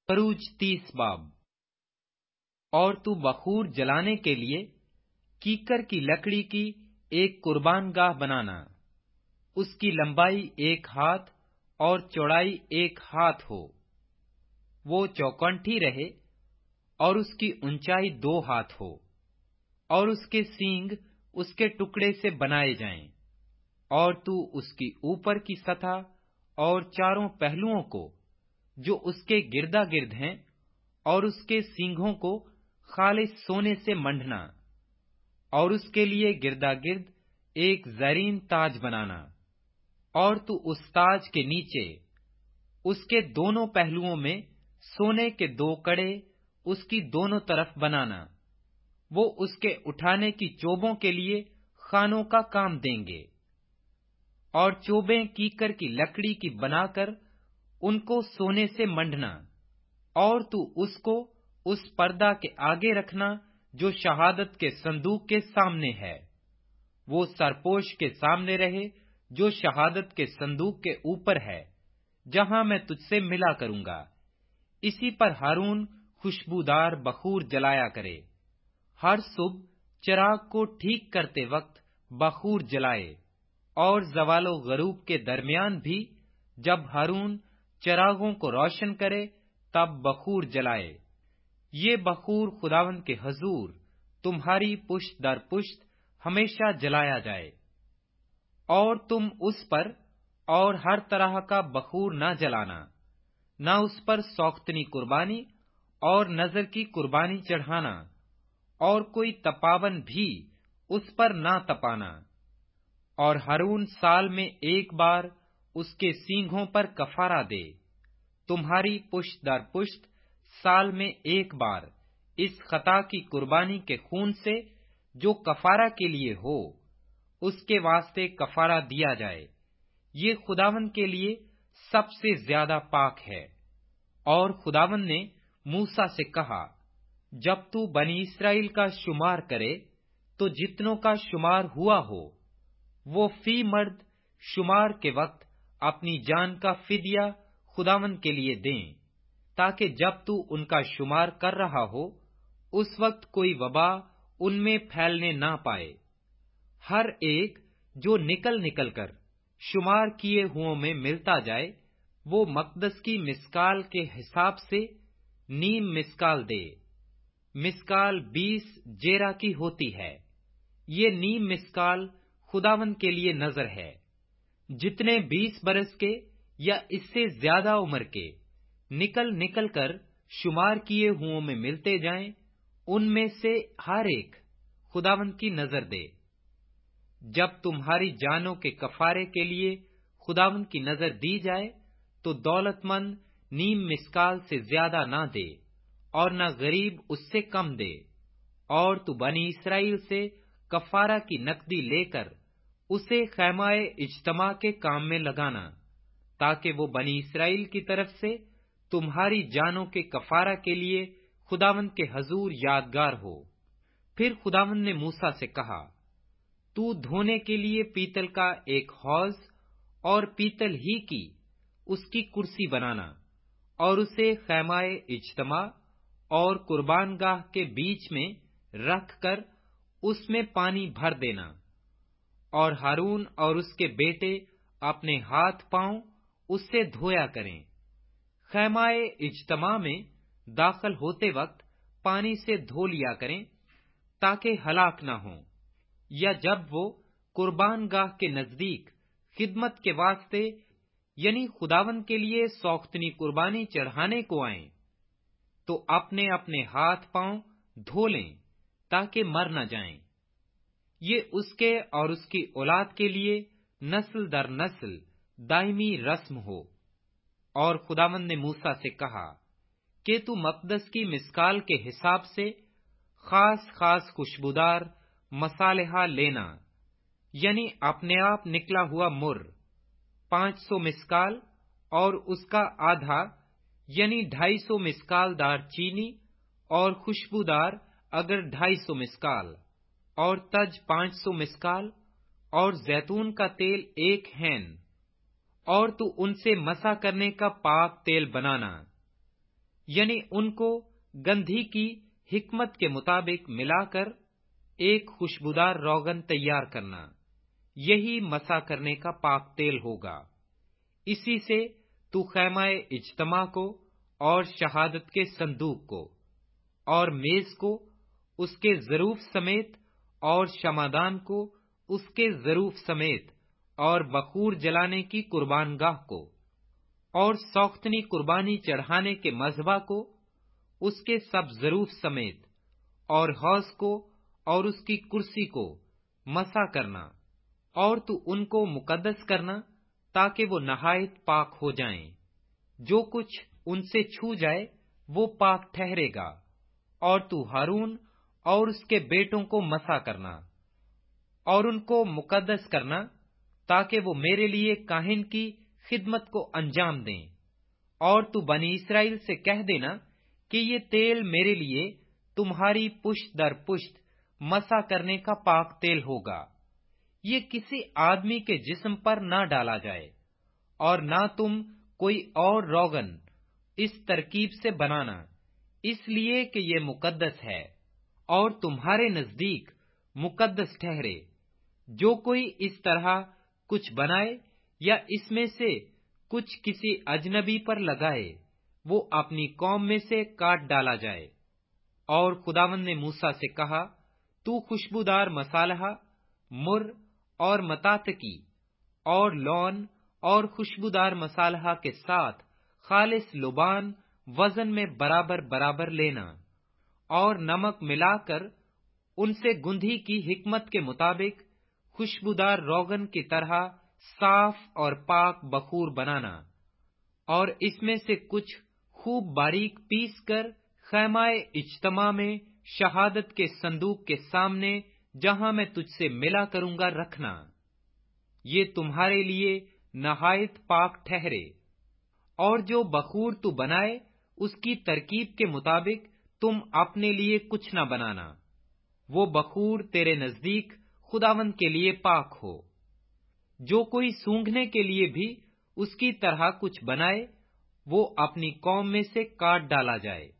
خروج 30 باب۔ اور تو بخور جلانے کے لیے کیکر کی لکڑی کی ایک قربان گاہ بنانا، اس کی لمبائی 1 ہاتھ اور چوڑائی 1 ہاتھ ہو، وہ چوکونٹھی رہے، اور اس کی اونچائی 2 ہاتھ ہو، اور اس کے سینگ اس کے ٹکڑے سے بنائے جائیں، اور تو اس کی اوپر کی سطح اور چاروں پہلوؤں کو جو اس کے گردا گرد ہیں اور اس کے سینگوں کو خالص سونے سے منڈنا، اور اس کے لیے گردا گرد ایک زرین تاج بنانا، اور تو اس تاج کے نیچے اس کے دونوں پہلوؤں میں سونے کے 2 کڑے اس کی دونوں طرف بنانا، وہ اس کے اٹھانے کی چوبوں کے لیے خانوں کا کام دیں گے، اور چوبیں کیکر کی لکڑی کی بنا کر ان کو سونے سے منڈنا، اور تو اس کو اس پردہ کے آگے رکھنا جو شہادت کے صندوق کے سامنے ہے، وہ سرپوش کے سامنے رہے جو شہادت کے صندوق کے اوپر ہے، جہاں میں تجھ سے ملا کروں گا۔ اسی پر ہارون خوشبودار بخور جلایا کرے، ہر صبح چراغ کو ٹھیک کرتے وقت بخور جلائے، اور زوال و غروب کے درمیان بھی جب ہارون چراغوں کو روشن کرے تب بخور جلائے۔ یہ بخور خداوند کے حضور تمہاری پشت در پشت ہمیشہ جلایا جائے، اور تم اس پر اور ہر طرح کا بخور نہ جلانا، نہ اس پر سوختنی قربانی اور نذر کی قربانی چڑھانا، اور کوئی تپاون بھی اس پر نہ تپانا۔ اور ہارون سال میں 1 بار اس کے سینگوں پر کفارہ دے، تمہاری پشت در پشت سال میں 1 بار اس خطا کی قربانی کے خون سے جو کفارہ کے لیے ہو، اس کے واسطے کفارہ دیا جائے، یہ خداوند کے لیے سب سے زیادہ پاک ہے۔ اور خداوند نے موسیٰ سے کہا، جب تو بنی اسرائیل کا شمار کرے تو جتنوں کا شمار ہوا ہو، وہ فی مرد شمار کے وقت اپنی جان کا فدیہ خداوند کے لیے دیں، تاکہ جب تو ان کا شمار کر رہا ہو اس وقت کوئی وبا ان میں پھیلنے نہ پائے۔ ہر ایک جو نکل نکل کر شمار کیے ہوئوں میں ملتا جائے، وہ مقدس کی مسکال کے حساب سے نیم مسکال دے۔ مسکال 20 جیرا کی ہوتی ہے، یہ نیم مسکال خداوند کے لیے نذر ہے۔ جتنے 20 برس کے یا اس سے زیادہ عمر کے نکل نکل کر شمار کیے ہوئوں میں ملتے جائیں، ان میں سے ہر ایک خداوند کی نظر دے۔ جب تمہاری جانوں کے کفارے کے لیے خداوند کی نظر دی جائے تو دولت مند نیم مسکال سے زیادہ نہ دے اور نہ غریب اس سے کم دے، اور تو بنی اسرائیل سے کفارہ کی نقدی لے کر اسے خیمہ اجتماع کے کام میں لگانا، تاکہ وہ بنی اسرائیل کی طرف سے تمہاری جانوں کے کفارہ کے لیے خداوند کے حضور یادگار ہو۔ پھر خداوند نے موسیٰ سے کہا، تو دھونے کے لیے پیتل کا ایک حوض اور پیتل ہی کی اس کی کرسی بنانا، اور اسے خیمہ اجتماع اور قربان گاہ کے بیچ میں رکھ کر اس میں پانی بھر دینا، اور ہارون اور اس کے بیٹے اپنے ہاتھ پاؤں اس سے دھویا کریں۔ خیمہ اجتماع میں داخل ہوتے وقت پانی سے دھو لیا کریں تاکہ ہلاک نہ ہوں، یا جب وہ قربان گاہ کے نزدیک خدمت کے واسطے یعنی خداوند کے لیے سوختنی قربانی چڑھانے کو آئیں تو اپنے اپنے ہاتھ پاؤں دھو لیں تاکہ مر نہ جائیں۔ یہ اس کے اور اس کی اولاد کے لیے نسل در نسل دائمی رسم ہو۔ اور خداوند نے موسیٰ سے کہا کہ تو مقدس کی مسکال کے حساب سے خاص خاص خوشبودار مصالحہ لینا، یعنی اپنے آپ نکلا ہوا مر 500 مسکال، اور اس کا آدھا یعنی 250 مسکال دار چینی، اور خوشبودار اگر 250 مسکال، اور تج 500 مسکال، اور زیتون کا تیل 1 ہین، اور تو ان سے مسح کرنے کا پاک تیل بنانا۔ یعنی ان کو گندھی کی حکمت کے مطابق ملا کر ایک خوشبودار روغن تیار کرنا، یہی مسح کرنے کا پاک تیل ہوگا۔ اسی سے تو خیمہ اجتماع کو اور شہادت کے صندوق کو اور میز کو اس کے ظروف سمیت اور شمعدان کو اس کے ظروف سمیت اور بخور جلانے کی قربان گاہ کو اور سوختنی قربانی چڑھانے کے مذبح کو اس کے سب ظروف سمیت اور حوض کو اور اس کی کرسی کو مسح کرنا، اور تو ان کو مقدس کرنا تاکہ وہ نہایت پاک ہو جائیں۔ جو کچھ ان سے چھو جائے وہ پاک ٹھہرے گا، اور تو ہارون اور اس کے بیٹوں کو مسح کرنا اور ان کو مقدس کرنا تاکہ وہ میرے لیے کاہن کی خدمت کو انجام دیں۔ اور تو بنی اسرائیل سے کہہ دینا کہ یہ تیل میرے لیے تمہاری پشت در پشت مسح کرنے کا پاک تیل ہوگا۔ یہ کسی آدمی کے جسم پر نہ ڈالا جائے، اور نہ تم کوئی اور روغن اس ترکیب سے بنانا، اس لیے کہ یہ مقدس ہے اور تمہارے نزدیک مقدس ٹھہرے۔ جو کوئی اس طرح کچھ بنائے یا اس میں سے کچھ کسی اجنبی پر لگائے، وہ اپنی قوم میں سے کاٹ ڈالا جائے۔ اور خداوند نے موسیٰ سے کہا، تو خوشبودار مصالحہ، مر اور متاتکی اور لون اور خوشبودار مصالحہ کے ساتھ خالص لبان وزن میں برابر برابر لینا، اور نمک ملا کر ان سے گندھی کی حکمت کے مطابق خوشبودار روغن کی طرح صاف اور پاک بخور بنانا، اور اس میں سے کچھ خوب باریک پیس کر خیمہ اجتماع میں شہادت کے صندوق کے سامنے جہاں میں تجھ سے ملا کروں گا رکھنا۔ یہ تمہارے لیے نہایت پاک ٹھہرے۔ اور جو بخور تو بنائے اس کی ترکیب کے مطابق تم اپنے لیے کچھ نہ بنانا، وہ بخور تیرے نزدیک خداوند کے لیے پاک ہو۔ جو کوئی سونگھنے کے لیے بھی اس کی طرح کچھ بنائے، وہ اپنی قوم میں سے کاٹ ڈالا جائے۔